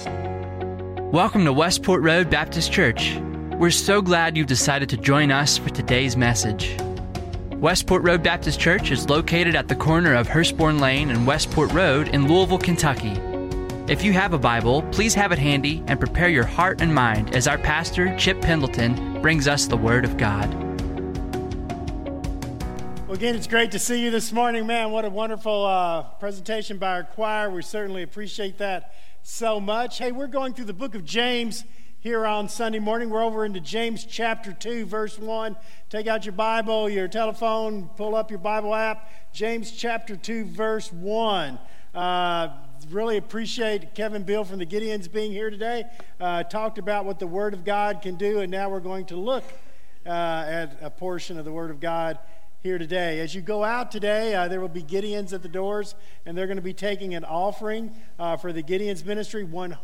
Welcome to Westport Road Baptist Church. We're so glad you've decided to join us for today's message. Westport Road Baptist Church is located at the corner of Hurstbourne Lane and Westport Road in Louisville, Kentucky. If you have a Bible, please have it handy and prepare your heart and mind as our pastor, Chip Pendleton, brings us the Word of God. Well, again, it's great to see you this morning. Man, what a wonderful presentation by our choir. We certainly appreciate that so much. Hey, we're going through the book of James here on Sunday morning. We're over into James chapter 2, verse 1. Take out your Bible, your telephone, pull up your Bible app. James chapter 2, verse 1. Really appreciate Kevin Bill from the Gideons being here today. Talked about what the Word of God can do, and now we're going to look at a portion of the Word of God here today. As you go out today, there will be Gideons at the doors, and they're going to be taking an offering for the Gideons ministry.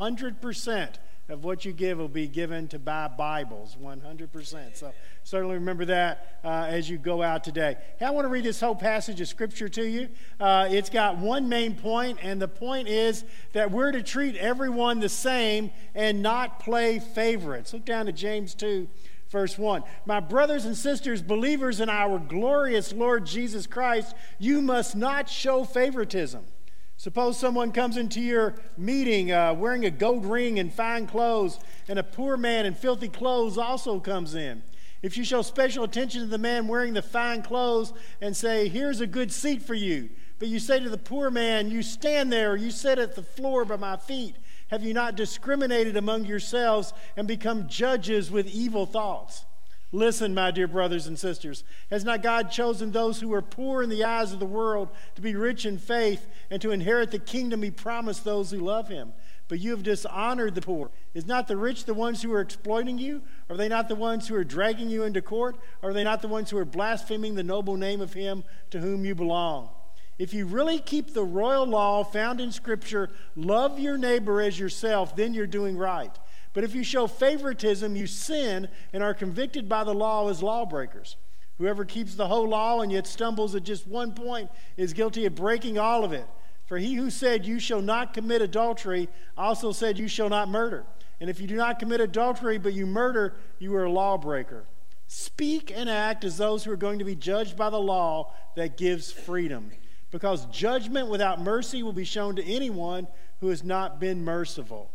100% of what you give will be given to buy Bibles, 100%. So certainly remember that as you go out today. Hey, I want to read this whole passage of Scripture to you. It's got one main point, and the point is that we're to treat everyone the same and not play favorites. Look down to James 2, Verse 1, my brothers and sisters, believers in our glorious Lord Jesus Christ, you must not show favoritism. Suppose someone comes into your meeting wearing a gold ring and fine clothes, and a poor man in filthy clothes also comes in. If you show special attention to the man wearing the fine clothes and say, here's a good seat for you, but you say to the poor man, you stand there, or you sit at the floor by my feet, have you not discriminated among yourselves and become judges with evil thoughts? Listen, my dear brothers and sisters, has not God chosen those who are poor in the eyes of the world to be rich in faith and to inherit the kingdom he promised those who love him? But you have dishonored the poor. Is not the rich the ones who are exploiting you? Are they not the ones who are dragging you into court? Are they not the ones who are blaspheming the noble name of him to whom you belong? If you really keep the royal law found in Scripture, love your neighbor as yourself, then you're doing right. But if you show favoritism, you sin and are convicted by the law as lawbreakers. Whoever keeps the whole law and yet stumbles at just one point is guilty of breaking all of it. For he who said, you shall not commit adultery, also said, you shall not murder. And if you do not commit adultery, but you murder, you are a lawbreaker. Speak and act as those who are going to be judged by the law that gives freedom. Because judgment without mercy will be shown to anyone who has not been merciful.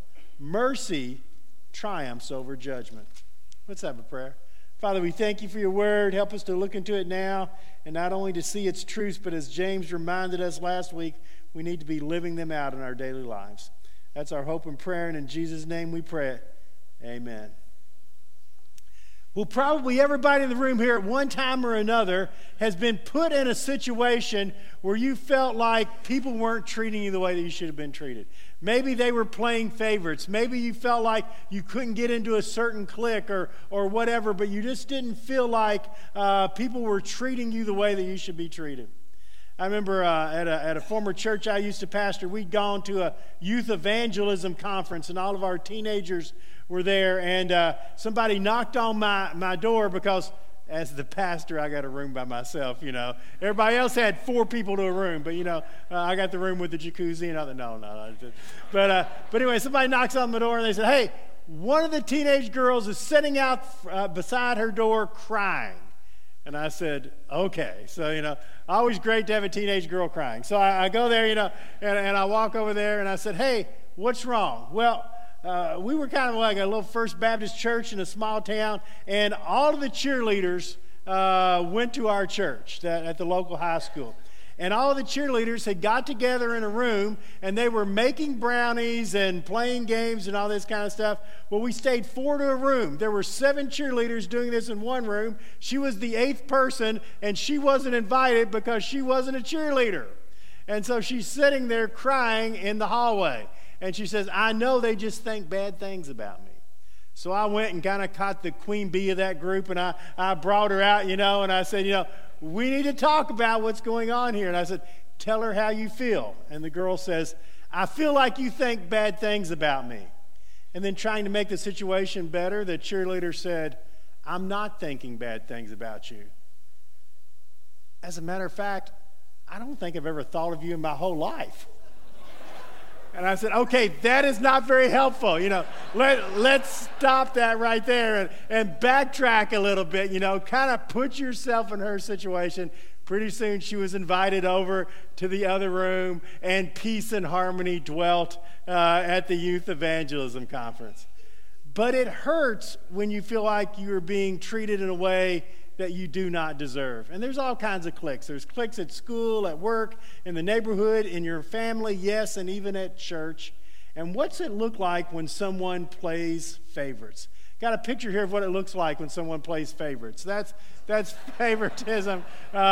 Mercy triumphs over judgment. Let's have a prayer. Father, we thank you for your word. Help us to look into it now, and not only to see its truths, but as James reminded us last week, we need to be living them out in our daily lives. That's our hope and prayer, and in Jesus' name we pray. Amen. Well, probably everybody in the room here at one time or another has been put in a situation where you felt like people weren't treating you the way that you should have been treated. Maybe they were playing favorites. Maybe you felt like you couldn't get into a certain clique or whatever, but you just didn't feel like people were treating you the way that you should be treated. I remember at a former church I used to pastor, we'd gone to a youth evangelism conference, and all of our teenagers were there, and somebody knocked on my door because as the pastor, I got a room by myself, you know. Everybody else had 4 people to a room, but, you know, I got the room with the jacuzzi and other. No. But anyway, somebody knocks on the door, and they said, hey, one of the teenage girls is sitting out beside her door crying. And I said, okay. So, you know, always great to have a teenage girl crying. So I go there, you know, and I walk over there, and I said, hey, what's wrong? Well, we were kind of like a little First Baptist church in a small town, and all of the cheerleaders went to our church at the local high school. And all of the cheerleaders had got together in a room, and they were making brownies and playing games and all this kind of stuff. Well, we stayed 4 to a room. There were 7 cheerleaders doing this in one room. She was the 8th person, and she wasn't invited because she wasn't a cheerleader. And so she's sitting there crying in the hallway. And she says, I know they just think bad things about me. So I went and kind of caught the queen bee of that group, and I brought her out, you know, and I said, you know, we need to talk about what's going on here. And I said, tell her how you feel. And the girl says, I feel like you think bad things about me. And then trying to make the situation better, the cheerleader said, I'm not thinking bad things about you. As a matter of fact, I don't think I've ever thought of you in my whole life. And I said, okay, that is not very helpful. Let's stop that right there and backtrack a little bit, kind of put yourself in her situation. Pretty soon she was invited over to the other room, and peace and harmony dwelt at the Youth Evangelism Conference. But it hurts when you feel like you are being treated in a way that you do not deserve. And there's all kinds of cliques. There's cliques at school, at work, in the neighborhood, in your family, yes, and even at church. And what's it look like when someone plays favorites? Got a picture here of what it looks like when someone plays favorites. That's favoritism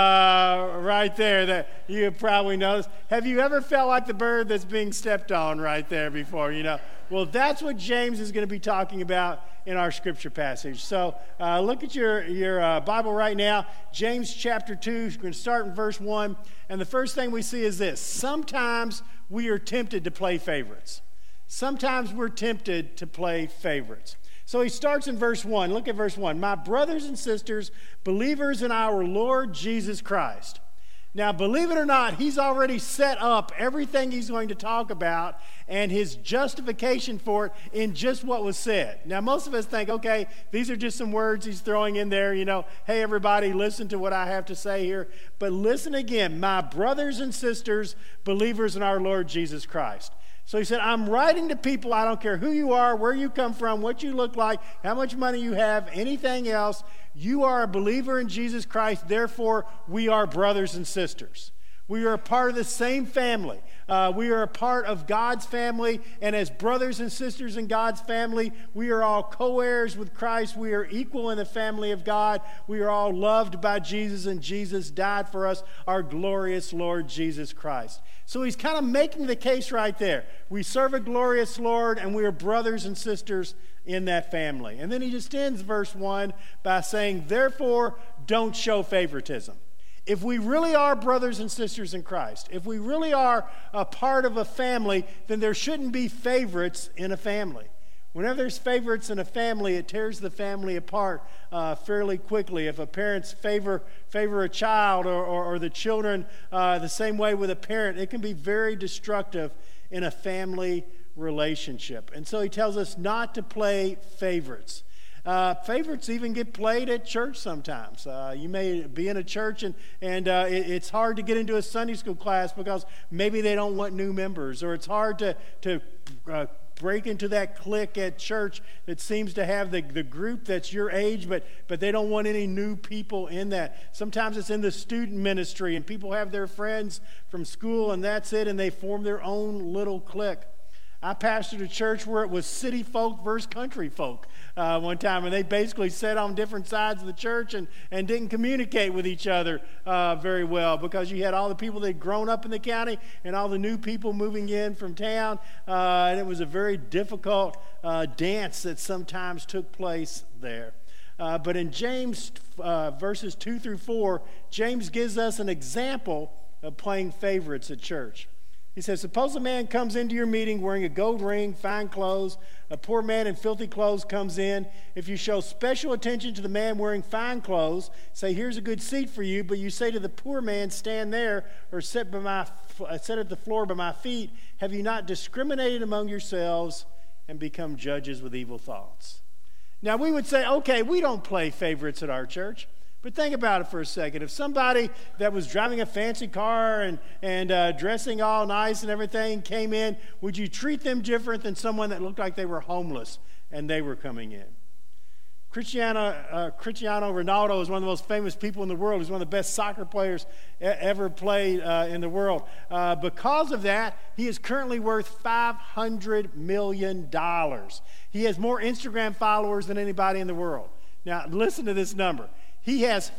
right there that you have probably noticed. Have you ever felt like the bird that's being stepped on right there before? Well, that's what James is going to be talking about in our scripture passage. So look at your Bible right now, James chapter 2. We're going to start in verse 1. And the first thing we see is this. Sometimes we are tempted to play favorites. Sometimes we're tempted to play favorites. So he starts in verse 1. Look at verse 1. My brothers and sisters, believers in our Lord Jesus Christ. Now, believe it or not, he's already set up everything he's going to talk about and his justification for it in just what was said. Now, most of us think, okay, these are just some words he's throwing in there, hey, everybody, listen to what I have to say here. But listen again, my brothers and sisters, believers in our Lord Jesus Christ. So he said, I'm writing to people, I don't care who you are, where you come from, what you look like, how much money you have, anything else. You are a believer in Jesus Christ, therefore we are brothers and sisters. We are a part of the same family. We are a part of God's family, and as brothers and sisters in God's family, we are all co-heirs with Christ. We are equal in the family of God. We are all loved by Jesus, and Jesus died for us, our glorious Lord Jesus Christ. So he's kind of making the case right there. We serve a glorious Lord, and we are brothers and sisters in that family. And then he just ends verse 1 by saying, therefore, don't show favoritism. If we really are brothers and sisters in Christ, if we really are a part of a family, then there shouldn't be favorites in a family. Whenever there's favorites in a family, it tears the family apart fairly quickly. If a parents favor a child or the children the same way with a parent, it can be very destructive in a family relationship. And so he tells us not to play favorites. Favorites even get played at church sometimes. You may be in a church and it's hard to get into a Sunday school class because maybe they don't want new members, or it's hard to break into that clique at church that seems to have the group that's your age, but they don't want any new people in that. Sometimes it's in the student ministry and people have their friends from school and that's it, and they form their own little clique. I pastored a church where it was city folk versus country folk one time, and they basically sat on different sides of the church and didn't communicate with each other very well, because you had all the people that had grown up in the county and all the new people moving in from town, and it was a very difficult dance that sometimes took place there. But in James verses 2 through 4, James gives us an example of playing favorites at church. He says, suppose a man comes into your meeting wearing a gold ring, fine clothes. A poor man in filthy clothes comes in. If you show special attention to the man wearing fine clothes, say, here's a good seat for you, but you say to the poor man, stand there or sit at the floor by my feet, have you not discriminated among yourselves and become judges with evil thoughts? Now, we would say, okay, we don't play favorites at our church. But think about it for a second. If somebody that was driving a fancy car and dressing all nice and everything came in, would you treat them different than someone that looked like they were homeless and they were coming in? Cristiano Ronaldo is one of the most famous people in the world. He's one of the best soccer players ever played in the world. Because of that, he is currently worth $500 million. He has more Instagram followers than anybody in the world. Now, listen to this number. He has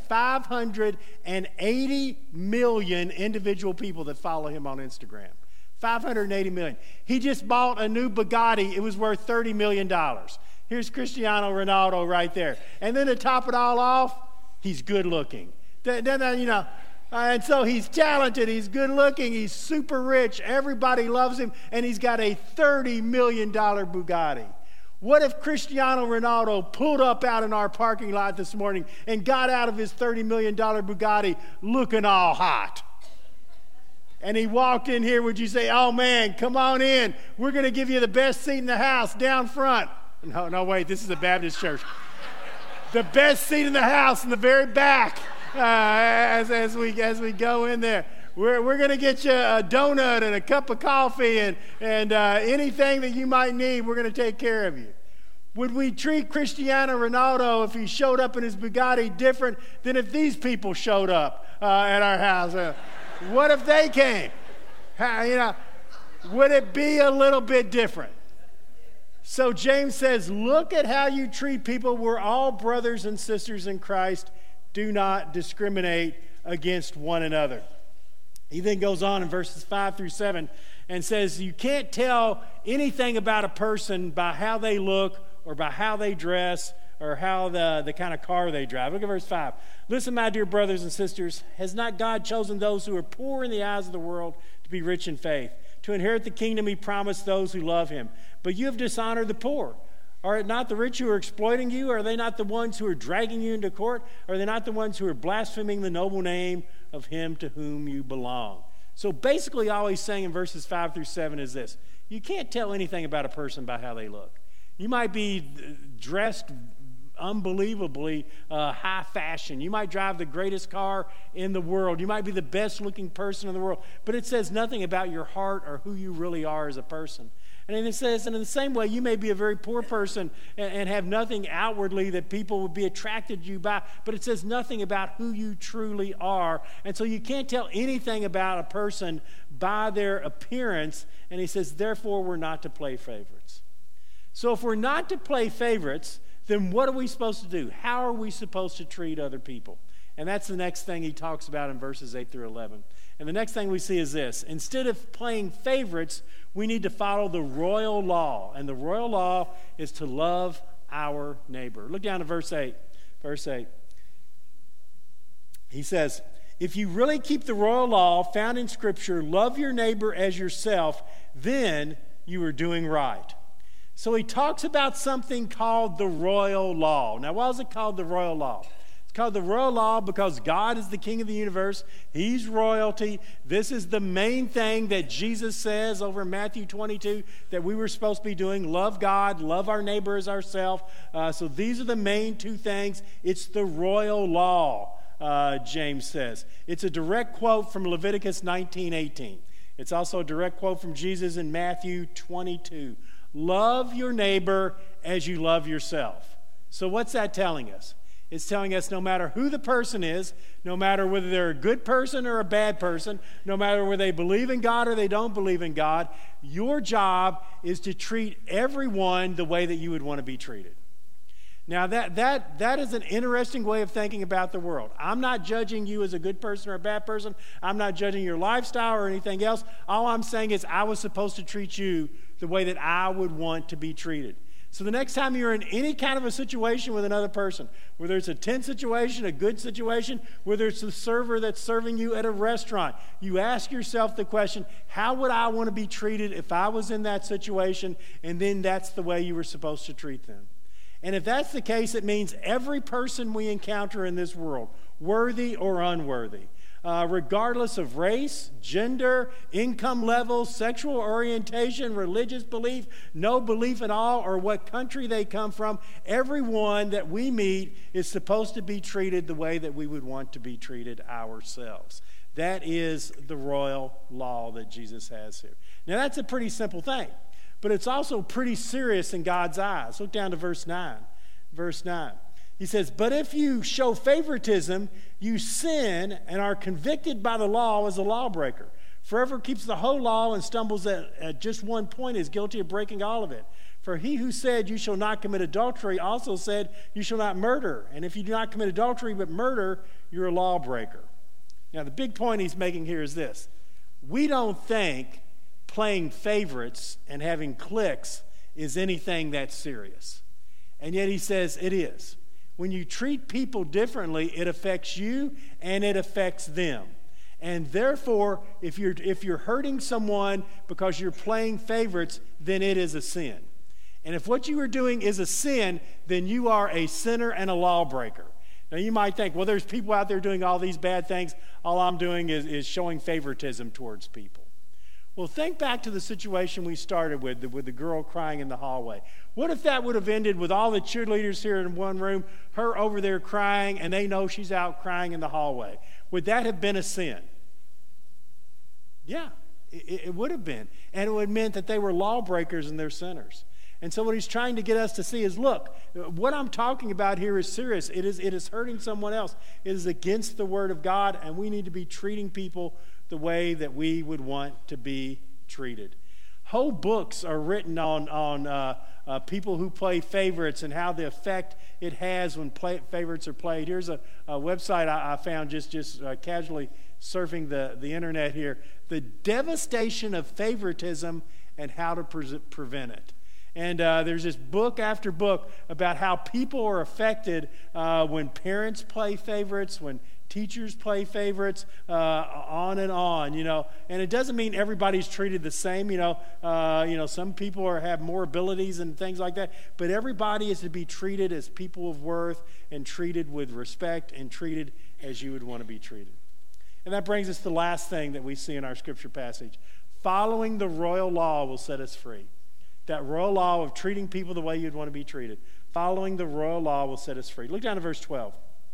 580 million individual people that follow him on Instagram. 580 million. He just bought a new Bugatti. It was worth $30 million. Here's Cristiano Ronaldo right there. And then to top it all off, he's good looking. And so he's talented, he's good looking, he's super rich, everybody loves him, and he's got a $30 million Bugatti. What if Cristiano Ronaldo pulled up out in our parking lot this morning and got out of his $30 million Bugatti looking all hot? and he walked in here, would you say, oh man, come on in. We're going to give you the best seat in the house down front. No, wait, this is a Baptist church. The best seat in the house in the very back as we go in there. We're going to get you a donut and a cup of coffee and anything that you might need, we're going to take care of you. Would we treat Cristiano Ronaldo, if he showed up in his Bugatti, different than if these people showed up at our house? What if they came? Would it be a little bit different? So James says, look at how you treat people. We're all brothers and sisters in Christ. Do not discriminate against one another. He then goes on in verses 5 through 7 and says, you can't tell anything about a person by how they look or by how they dress or how the kind of car they drive. Look at verse 5. Listen, my dear brothers and sisters, has not God chosen those who are poor in the eyes of the world to be rich in faith, to inherit the kingdom he promised those who love him? But you have dishonored the poor. Are it not the rich who are exploiting you? Are they not the ones who are dragging you into court? Are they not the ones who are blaspheming the noble name of him to whom you belong? So basically all he's saying in verses 5 through 7 is this. You can't tell anything about a person by how they look. You might be dressed unbelievably high fashion. You might drive the greatest car in the world. You might be the best looking person in the world. But it says nothing about your heart or who you really are as a person. And it says, and in the same way, you may be a very poor person and have nothing outwardly that people would be attracted to you by, but it says nothing about who you truly are. And so you can't tell anything about a person by their appearance. And he says, therefore, we're not to play favorites. So if we're not to play favorites, then what are we supposed to do? How are we supposed to treat other people? And that's the next thing he talks about in verses 8 through 11. And the next thing we see is this. Instead of playing favorites, we need to follow the royal law. And the royal law is to love our neighbor. Look down to verse 8. Verse 8. He says, if you really keep the royal law found in Scripture, love your neighbor as yourself, then you are doing right. So he talks about something called the royal law. Now, why is it called the royal law? It's called the royal law because God is the king of the universe. He's royalty. This is the main thing that Jesus says over in Matthew 22 that we were supposed to be doing. Love God, love our neighbor as ourselves. So these are the main two things. It's the royal law, James says. It's a direct quote from Leviticus 19:18. It's also a direct quote from Jesus in Matthew 22. Love your neighbor as you love yourself. So what's that telling us? It's telling us no matter who the person is, no matter whether they're a good person or a bad person, no matter whether they believe in God or they don't believe in God, your job is to treat everyone the way that you would want to be treated. Now, that is an interesting way of thinking about the world. I'm not judging you as a good person or a bad person. I'm not judging your lifestyle or anything else. All I'm saying is I was supposed to treat you the way that I would want to be treated. So the next time you're in any kind of a situation with another person, whether it's a tense situation, a good situation, whether it's the server that's serving you at a restaurant, you ask yourself the question, how would I want to be treated if I was in that situation? And then that's the way you were supposed to treat them. And if that's the case, it means every person we encounter in this world, worthy or unworthy, regardless of race, gender, income level, sexual orientation, religious belief, no belief at all, or what country they come from, everyone that we meet is supposed to be treated the way that we would want to be treated ourselves. That is the royal law that Jesus has here. Now, that's a pretty simple thing. But it's also pretty serious in God's eyes. Look down to verse 9. Verse 9. He says, but if you show favoritism, you sin and are convicted by the law as a lawbreaker. For whoever keeps the whole law and stumbles at just one point is guilty of breaking all of it. For he who said, you shall not commit adultery, also said, you shall not murder. And if you do not commit adultery but murder, you're a lawbreaker. Now, the big point he's making here is this. We don't think playing favorites and having cliques is anything that's serious. And yet he says it is. When you treat people differently, it affects you and it affects them. And therefore, if you're hurting someone because you're playing favorites, then it is a sin. And if what you are doing is a sin, then you are a sinner and a lawbreaker. Now, you might think, well, there's people out there doing all these bad things. All I'm doing is showing favoritism towards people. Well, think back to the situation we started with the girl crying in the hallway. What if that would have ended with all the cheerleaders here in one room, her over there crying, and they know she's out crying in the hallway? Would that have been a sin? Yeah, it would have been. And it would have meant that they were lawbreakers and they're sinners. And so what he's trying to get us to see is, look, what I'm talking about here is serious. It is hurting someone else. It is against the Word of God, and we need to be treating people the way that we would want to be treated. Whole books are written on people who play favorites and how the effect it has when favorites are played. Here's a website I found just casually surfing the internet here. The devastation of favoritism and how to prevent it. And there's this book after book about how people are affected when parents play favorites, when teachers play favorites, on and on, you know. And it doesn't mean everybody's treated the same, you know. Some people have more abilities and things like that. But everybody is to be treated as people of worth and treated with respect and treated as you would want to be treated. And that brings us to the last thing that we see in our scripture passage. Following the royal law will set us free. That royal law of treating people the way you'd want to be treated. Following the royal law will set us free. Look down to verse 12.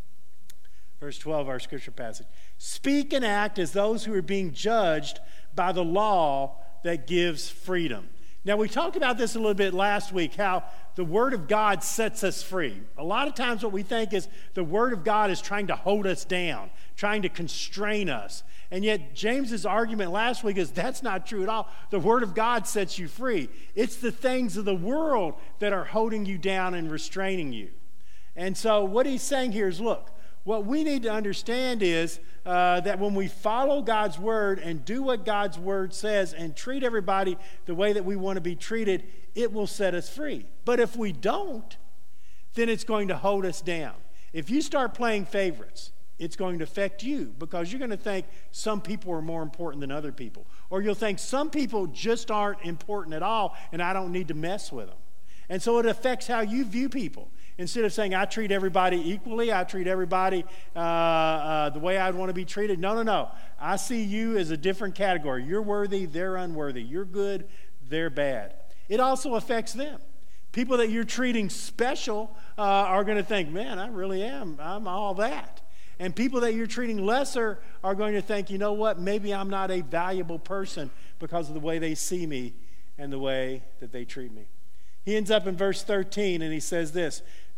Verse 12 of our scripture passage. Speak and act as those who are being judged by the law that gives freedom. Now, we talked about this a little bit last week, how the Word of God sets us free. A lot of times what we think is the Word of God is trying to hold us down, trying to constrain us. And yet James's argument last week is that's not true at all. The Word of God sets you free. It's the things of the world that are holding you down and restraining you. And so what he's saying here is, look, what we need to understand is that when we follow God's Word and do what God's Word says and treat everybody the way that we want to be treated, it will set us free. But if we don't, then it's going to hold us down. If you start playing favorites, it's going to affect you because you're going to think some people are more important than other people. Or you'll think some people just aren't important at all and I don't need to mess with them. And so it affects how you view people. Instead of saying, I treat everybody equally, I treat everybody the way I'd want to be treated. No. I see you as a different category. You're worthy, they're unworthy. You're good, they're bad. It also affects them. People that you're treating special are going to think, man, I really am. I'm all that. And people that you're treating lesser are going to think, you know what, maybe I'm not a valuable person because of the way they see me and the way that they treat me. He ends up in verse 13 and he says this,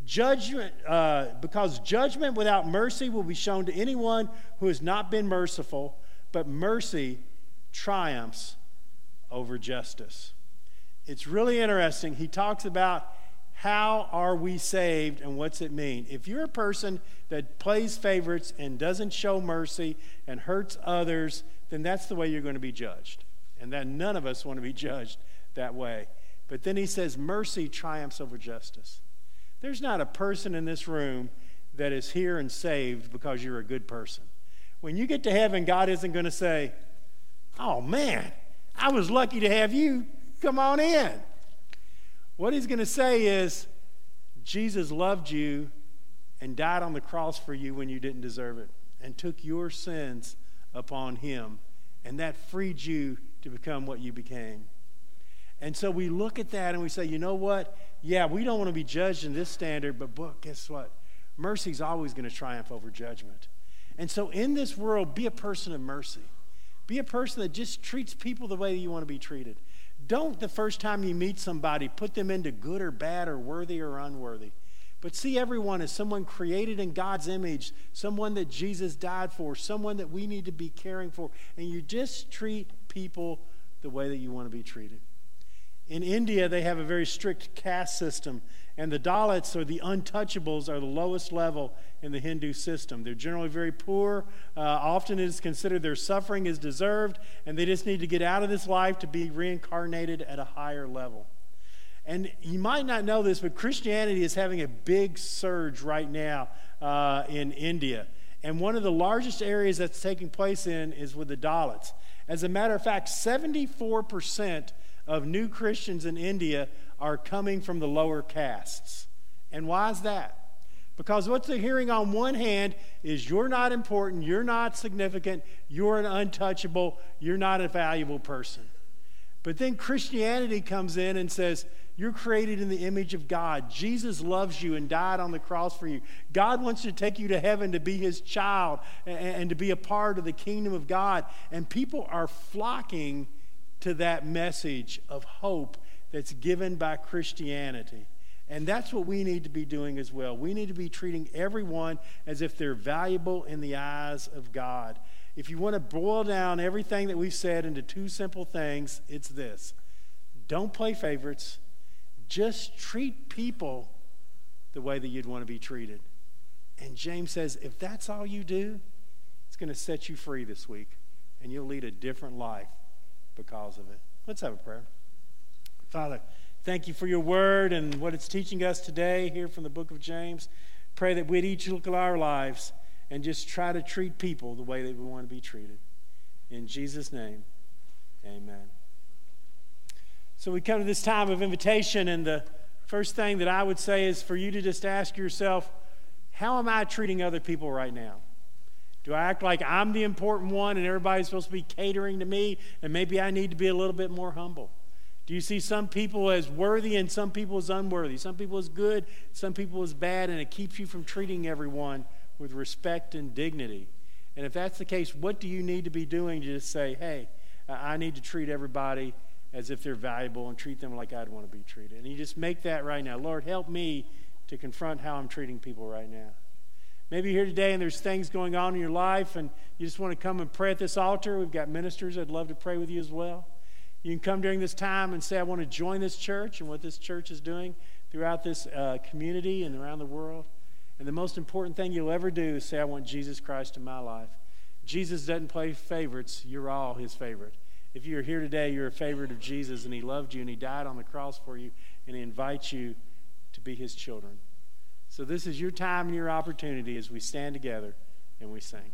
because judgment without mercy will be shown to anyone who has not been merciful, but mercy triumphs over justice. It's really interesting. He talks about how are we saved and what's it mean. If you're a person that plays favorites and doesn't show mercy and hurts others, then that's the way you're going to be judged. And that none of us want to be judged that way. But then he says mercy triumphs over justice. There's not a person in this room that is here and saved because you're a good person. When you get to heaven, God isn't going to say, oh man, I was lucky to have you. Come on in. What he's going to say is, Jesus loved you and died on the cross for you when you didn't deserve it and took your sins upon him. And that freed you to become what you became. And so we look at that and we say, you know what? Yeah, we don't want to be judged in this standard, but guess what? Mercy's always going to triumph over judgment. And so in this world, be a person of mercy. Be a person that just treats people the way you want to be treated. Don't the first time you meet somebody put them into good or bad or worthy or unworthy. But see everyone as someone created in God's image, someone that Jesus died for, someone that we need to be caring for. And you just treat people the way that you want to be treated. In India, they have a very strict caste system, and the Dalits, or the untouchables, are the lowest level in the Hindu system. They're generally very poor. Often it is considered their suffering is deserved, and they just need to get out of this life to be reincarnated at a higher level. And you might not know this, but Christianity is having a big surge right now in India. And one of the largest areas that's taking place in is with the Dalits. As a matter of fact, 74% of new Christians in India are coming from the lower castes. And why is that? Because what they're hearing on one hand is you're not important, you're not significant, you're an untouchable, you're not a valuable person. But then Christianity comes in and says, you're created in the image of God. Jesus loves you and died on the cross for you. God wants to take you to heaven to be his child and to be a part of the kingdom of God. And people are flocking to that message of hope that's given by Christianity. And that's what we need to be doing as well. We need to be treating everyone as if they're valuable in the eyes of God. If you want to boil down everything that we've said into two simple things, it's this. Don't play favorites. Just treat people the way that you'd want to be treated. And James says, if that's all you do, it's going to set you free this week. And you'll lead a different life because of it. Let's have a prayer. Father, thank you for your word and what it's teaching us today here from the book of James. Pray that we'd each look at our lives and just try to treat people the way that we want to be treated. In Jesus' name, amen. So we come to this time of invitation, and the first thing that I would say is for you to just ask yourself, how am I treating other people right now? Do I act like I'm the important one and everybody's supposed to be catering to me, and maybe I need to be a little bit more humble? Do you see some people as worthy and some people as unworthy? Some people as good, some people as bad, and it keeps you from treating everyone with respect and dignity. And if that's the case, what do you need to be doing to just say, hey, I need to treat everybody as if they're valuable and treat them like I'd want to be treated? And you just make that right now. Lord, help me to confront how I'm treating people right now. Maybe you're here today and there's things going on in your life and you just want to come and pray at this altar. We've got ministers that'd love to pray with you as well. You can come during this time and say, I want to join this church and what this church is doing throughout this community and around the world. And the most important thing you'll ever do is say, I want Jesus Christ in my life. Jesus doesn't play favorites. You're all his favorite. If you're here today, you're a favorite of Jesus, and he loved you, and he died on the cross for you, and he invites you to be his children. So this is your time and your opportunity as we stand together and we sing.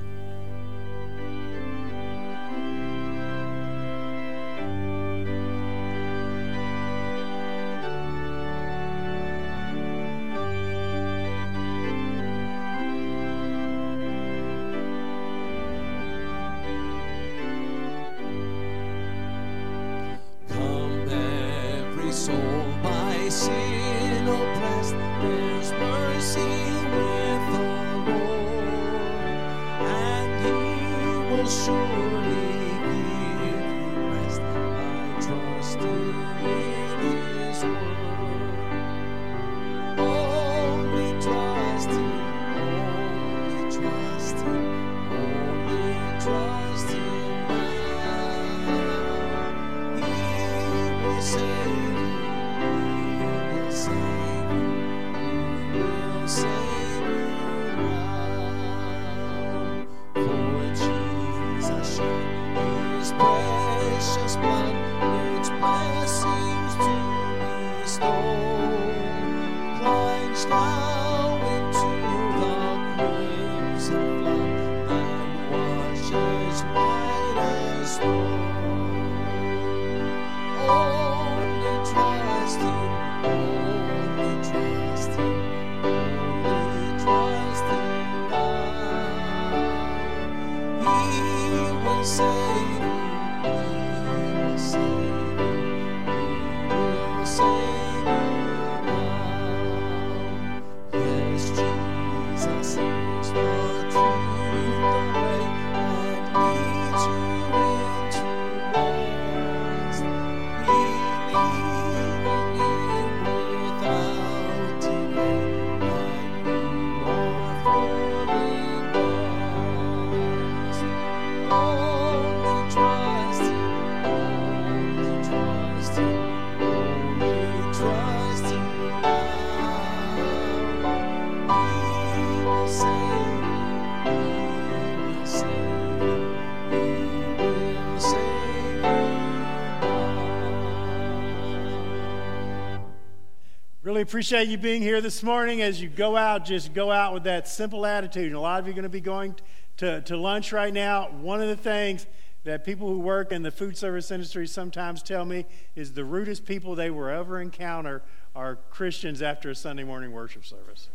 Really appreciate you being here this morning. As you go out, just go out with that simple attitude. And a lot of you are going to be going to lunch right now. One of the things that people who work in the food service industry sometimes tell me is the rudest people they will ever encounter are Christians after a Sunday morning worship service.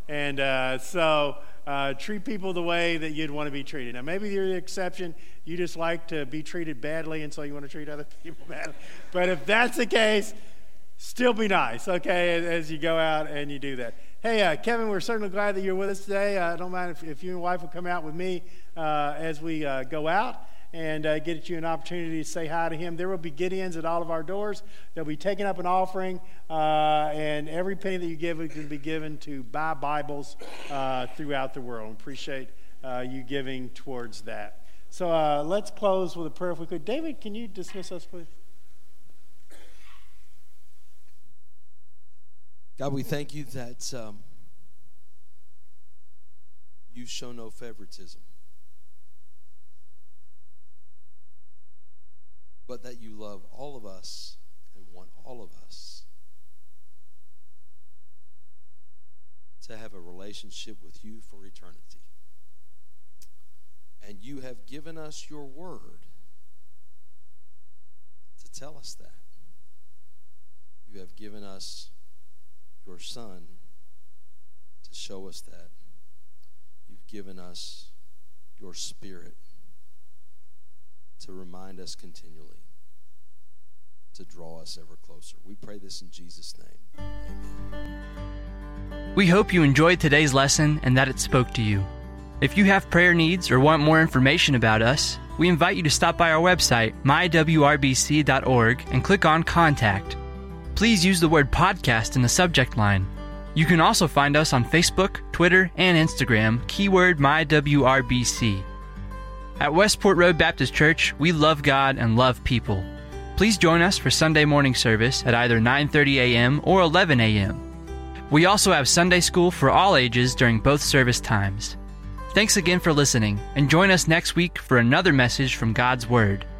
And so treat people the way that you'd want to be treated. Now, maybe you're the exception. You just like to be treated badly, and so you want to treat other people badly. But if that's the case, still be nice, okay, as you go out and you do that. Hey, Kevin, we're certainly glad that you're with us today. I don't mind if you and your wife will come out with me as we go out and get you an opportunity to say hi to him. There will be Gideons at all of our doors. They'll be taking up an offering, and every penny that you give is going to be given to buy Bibles throughout the world. We appreciate you giving towards that. So let's close with a prayer if we could. David, can you dismiss us, please? God, we thank you that you show no favoritism, but that you love all of us and want all of us to have a relationship with you for eternity. And you have given us your word to tell us that. You have given us your Son to show us that. You've given us your Spirit to remind us continually, to draw us ever closer. We pray this in Jesus' name. Amen. We hope you enjoyed today's lesson and that it spoke to you. If you have prayer needs or want more information about us, we invite you to stop by our website, mywrbc.org, and click on Contact. Please use the word podcast in the subject line. You can also find us on Facebook, Twitter, and Instagram, keyword MyWRBC. At Westport Road Baptist Church, we love God and love people. Please join us for Sunday morning service at either 9:30 a.m. or 11 a.m. We also have Sunday school for all ages during both service times. Thanks again for listening, and join us next week for another message from God's Word.